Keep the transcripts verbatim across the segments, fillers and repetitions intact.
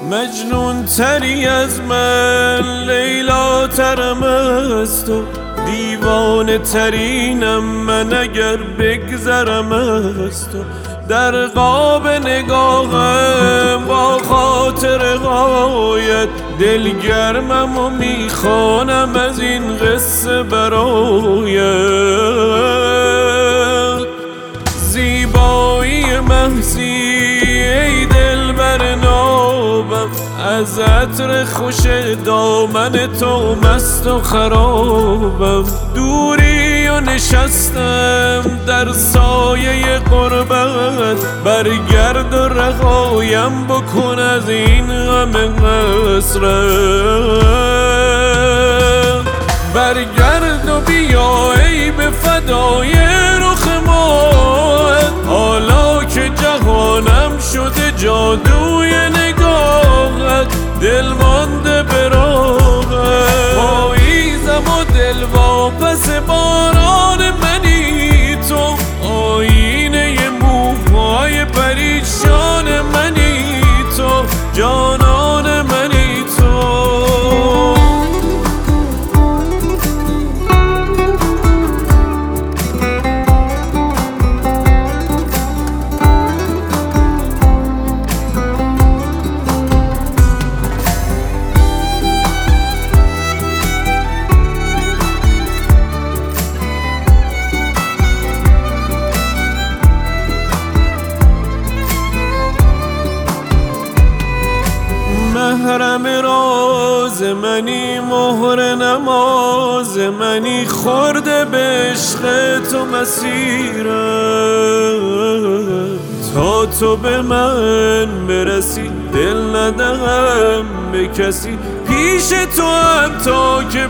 مجنون تری از من، لیلا ترم از تو، دیوانه ترینم من اگر بگذرم از تو. در قاب نگاهم با خاطر غایت دلگرمم و میخوانم از این قصه برایت. زیبایی محضی ای دلبر نابم، از عطر خوش دامن تو مست و خرابم. دوری و نشستم در سایه قربت، برگرد و رهایم بکن از این غم حسرت. برگرد و بیا ای به فدای رخ مات، حالا که جهانم شده جادوی نگاهت، دل مانده به راهت. پاییزم و دل واپس باران منی تو، آینه موهای پریشان منی تو، جانان منی تو. محرم راز منی، مهر نماز منی، خورده به عشق تو مسیرم. تا تو به من برسی دل ندهم به کسی، پیش تو حتی که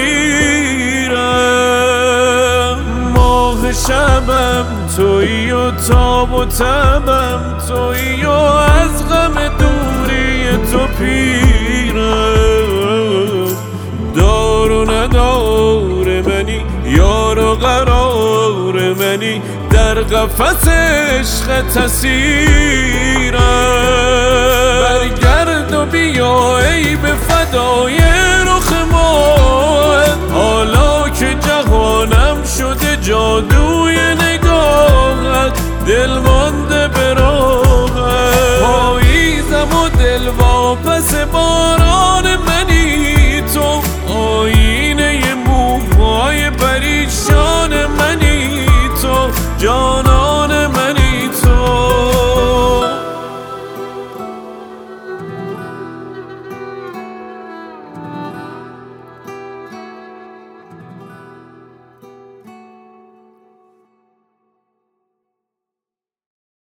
بمیرم. ماه شبم تویی و تاب و تبم تویی و از غم دوری تو پیرم. دار و ندار منی، یار و قرار منی، در قفس عشق اسیرم. برگرد و بیا ای به فدای رخ